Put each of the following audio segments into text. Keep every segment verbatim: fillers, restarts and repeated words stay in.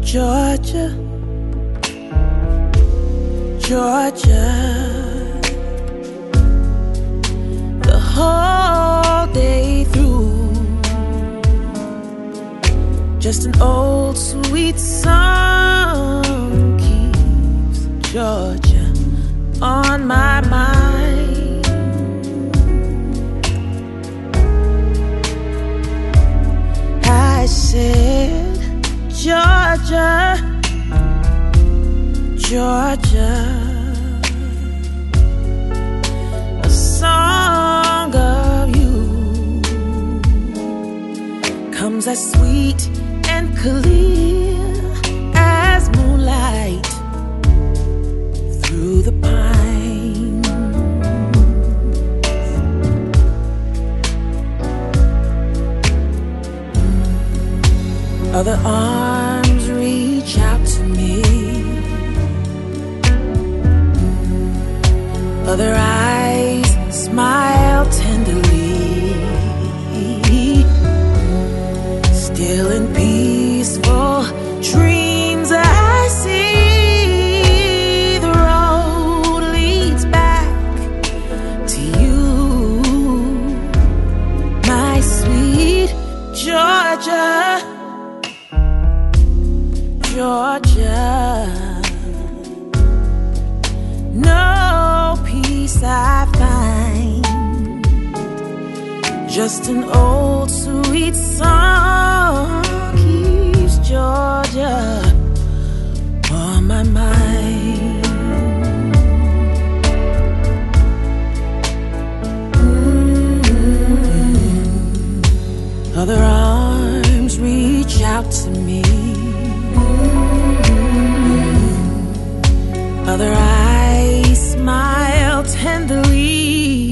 Georgia, Georgia, the whole day through. Just an old sweet song keeps Georgia on my mind. I said, Georgia, Georgia, a song of you comes as sweet and clear as moonlight through the pines. Other arms reach out to me, other eyes smile tenderly. Still in peaceful dreams I see the road leads back to you, my sweet Georgia, Georgia. No peace I find, just an old sweet song keeps Georgia on my mind. Mm-hmm. Other arms reach out to me, mm-hmm. Other eyes smile tenderly.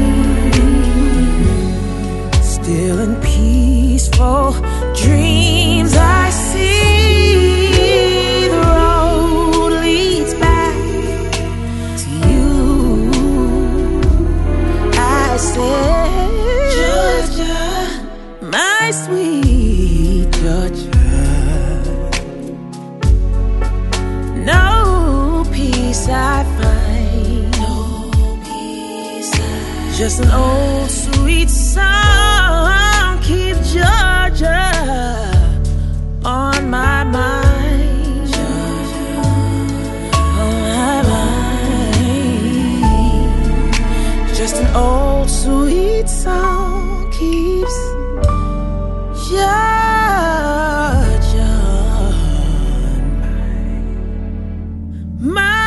Still in peaceful dreams I see the road leads back to you. I said, Georgia, my sweet Georgia, no peace I find, no peace I find. Just an old sweet song keeps Georgia on my mind, Georgia, on my mind. Just an old sweet song keeps Georgia on my mind.